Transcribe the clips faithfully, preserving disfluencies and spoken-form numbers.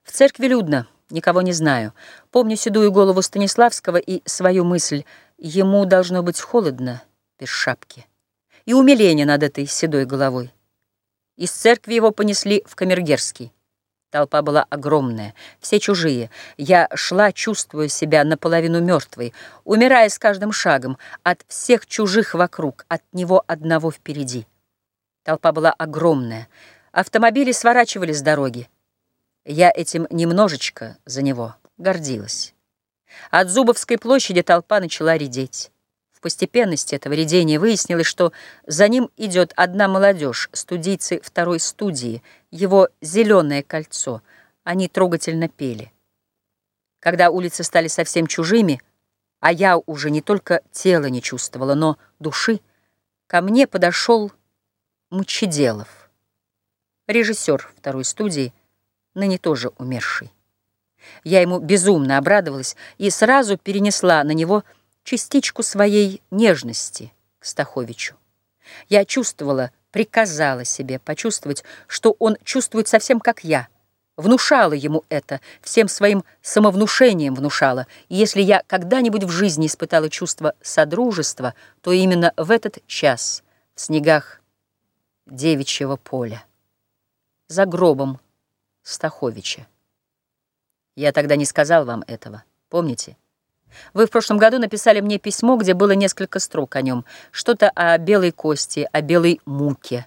В церкви людно, никого не знаю. Помню седую голову Станиславского и свою мысль: ему должно быть холодно без шапки. И умиление над этой седой головой. Из церкви его понесли в Камергерский. Толпа была огромная, все чужие. Я шла, чувствуя себя наполовину мертвой, умирая с каждым шагом от всех чужих вокруг, от него одного впереди. Толпа была огромная, автомобили сворачивали с дороги. Я этим немножечко за него гордилась. От Зубовской площади толпа начала редеть. В постепенности этого редения выяснилось, что за ним идет одна молодежь, студийцы второй студии, его «Зеленое кольцо». Они трогательно пели. Когда улицы стали совсем чужими, а я уже не только тело не чувствовала, но души, ко мне подошел Мучеделов, режиссер второй студии, ныне тоже умерший. Я ему безумно обрадовалась и сразу перенесла на него частичку своей нежности к Стаховичу. Я чувствовала, приказала себе почувствовать, что он чувствует совсем как я. Внушала ему это, всем своим самовнушением внушала. И если я когда-нибудь в жизни испытала чувство содружества, то именно в этот час в снегах девичьего поля, за гробом Стаховича. Я тогда не сказал вам этого, помните? Вы в прошлом году написали мне письмо, где было несколько строк о нем, что-то о белой кости, о белой муке.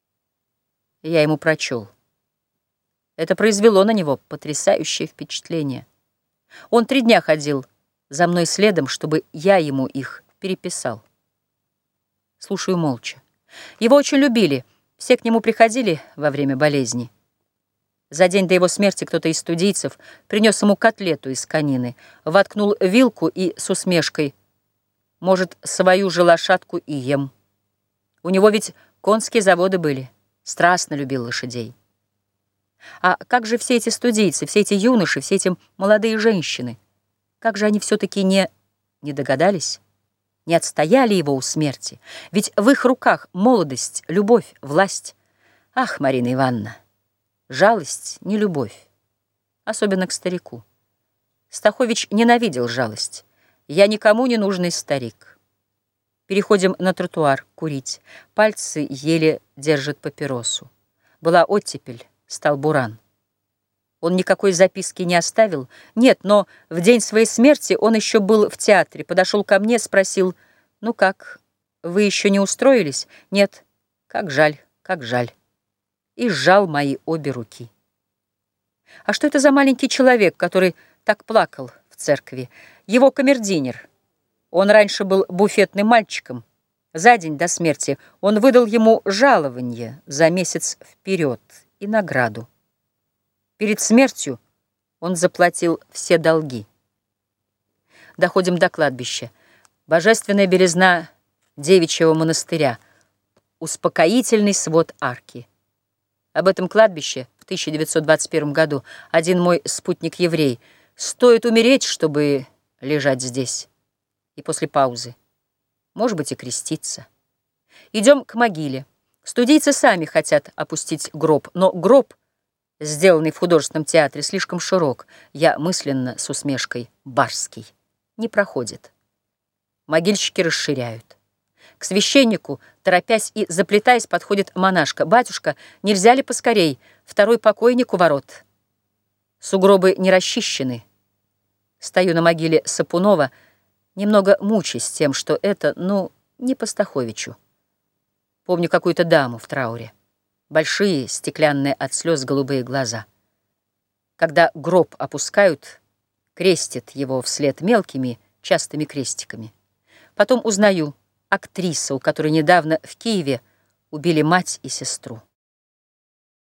Я ему прочел. Это произвело на него потрясающее впечатление. Он три дня ходил за мной следом, чтобы я ему их переписал. Слушаю молча. Его очень любили, все к нему приходили во время болезни. За день до его смерти кто-то из студийцев принес ему котлету из конины, воткнул вилку и с усмешкой: «Может, свою же лошадку и ем». У него ведь конские заводы были, страстно любил лошадей. А как же все эти студийцы, все эти юноши, все эти молодые женщины? Как же они все-таки не, не догадались, не отстояли его у смерти? Ведь в их руках молодость, любовь, власть. Ах, Марина Ивановна! Жалость, не любовь, особенно к старику. Стахович ненавидел жалость. Я никому не нужный старик. Переходим на тротуар курить. Пальцы еле держат папиросу. Была оттепель, стал буран. Он никакой записки не оставил. Нет, но в день своей смерти он еще был в театре. Подошел ко мне, спросил: «Ну как, вы еще не устроились?» «Нет, как жаль, как жаль». И сжал мои обе руки. А что это за маленький человек, который так плакал в церкви? Его камердинер. Он раньше был буфетным мальчиком. За день до смерти он выдал ему жалование за месяц вперед и награду. Перед смертью он заплатил все долги. Доходим до кладбища. Божественная белизна девичьего монастыря. Успокоительный свод арки. Об этом кладбище в тысяча девятьсот двадцать первом году один мой спутник-еврей: «Стоит умереть, чтобы лежать здесь». И после паузы: «Может быть, и креститься». Идем к могиле. Студийцы сами хотят опустить гроб, но гроб, сделанный в художественном театре, слишком широк. Я мысленно с усмешкой: барский, не проходит. Могильщики расширяют. К священнику, торопясь и заплетаясь, подходит монашка: «Батюшка, нельзя ли поскорей? Второй покойник у ворот». Сугробы не расчищены. Стою на могиле Сапунова, немного мучаясь тем, что это, ну, не по Стаховичу. Помню какую-то даму в трауре. Большие, стеклянные от слез голубые глаза. Когда гроб опускают, крестит его вслед мелкими, частыми крестиками. Потом узнаю: актриса, у которой недавно в Киеве убили мать и сестру.